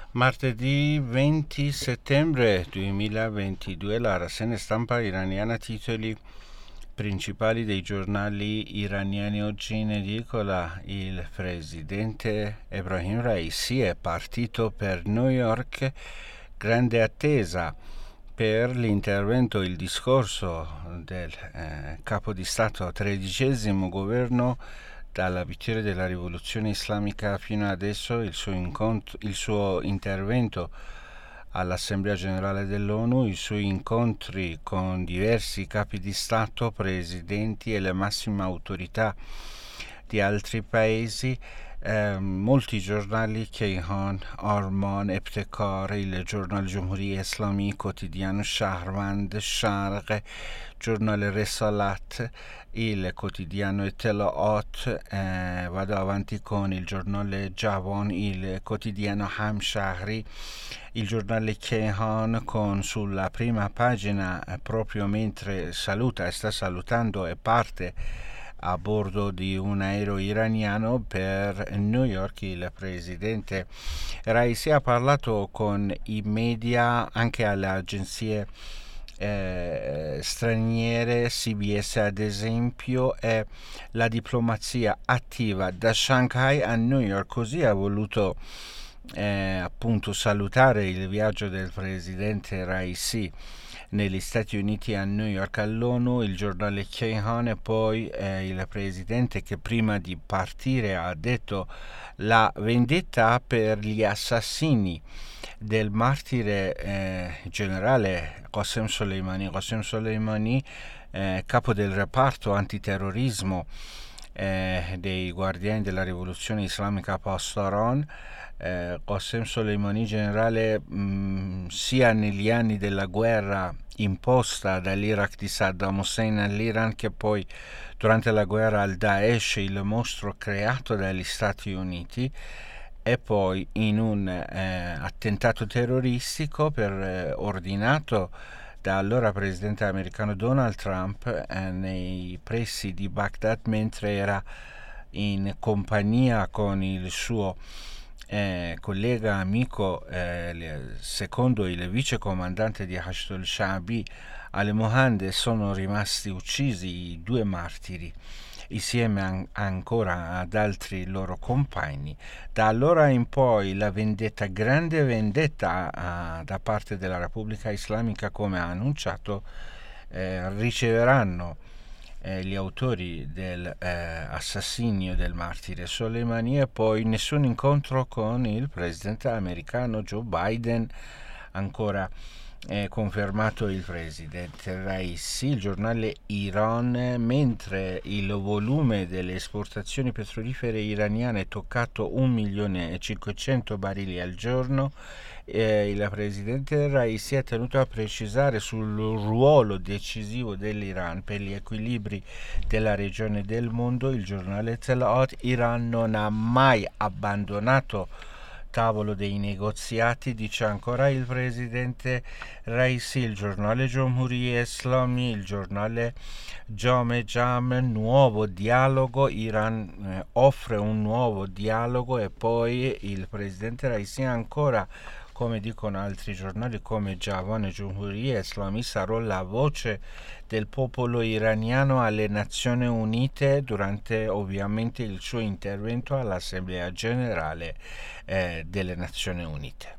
Martedì 20 settembre 2022 la rassegna stampa iraniana titoli principali dei giornali iraniani oggi in edicola. Il presidente Ebrahim Raisi è partito per New York, grande attesa per l'intervento, il discorso del capo di Stato, 13° governo dalla vittoria della rivoluzione islamica fino adesso. Il suo intervento all'Assemblea Generale dell'ONU, i suoi incontri con diversi capi di Stato, presidenti e le massime autorità di altri paesi. Molti giornali, Kayhan, Arman, Ebtekar, il giornale Jumhuri Islami, quotidiano Shahramand, Sharq, giornale Resalat, il quotidiano Etellaat, vado avanti con il giornale Javan, il quotidiano Hamshahri, il giornale Kayhan con sulla prima pagina, proprio mentre sta salutando e parte a bordo di un aereo iraniano per New York, il presidente Raisi ha parlato con i media, anche alle agenzie straniere, CBS ad esempio, e la diplomazia attiva da Shanghai a New York. Così ha voluto appunto salutare il viaggio del presidente Raisi negli Stati Uniti a New York all'ONU, il giornale Kayhan, e poi il presidente che prima di partire ha detto la vendetta per gli assassini del martire generale Qasem Soleimani, capo del reparto antiterrorismo dei guardiani della rivoluzione islamica Pasdaran. Qasem Soleimani, generale sia negli anni della guerra imposta dall'Iraq di Saddam Hussein all'Iran, che poi durante la guerra al Daesh, il mostro creato dagli Stati Uniti, e poi in un attentato terroristico ordinato da allora presidente americano Donald Trump nei pressi di Baghdad, mentre era in compagnia con il suo collega amico, secondo il vice comandante di Hashd al-Shaabi al-Mohandes. Sono rimasti uccisi i due martiri insieme ancora ad altri loro compagni. Da allora in poi la grande vendetta da parte della Repubblica Islamica, come ha annunciato, riceveranno gli autori dell'assassinio del martire Soleimani, e poi nessun incontro con il presidente americano Joe Biden. Ancora confermato il presidente Raisi. Il giornale Iran, mentre il volume delle esportazioni petrolifere iraniane è toccato 1.500.000 barili al giorno, il presidente Raisi è tenuto a precisare sul ruolo decisivo dell'Iran per gli equilibri della regione del mondo. Il giornale Etellaat: Iran non ha mai abbandonato tavolo dei negoziati, dice ancora il presidente Raisi. Il giornale Jumhuri Islami, il giornale Jame Jam, nuovo dialogo, Iran offre un nuovo dialogo. E poi il presidente Raisi ancora, come dicono altri giornali come Javan e Jumhuri Islami: sarò la voce del popolo iraniano alle Nazioni Unite, durante ovviamente il suo intervento all'Assemblea Generale delle Nazioni Unite.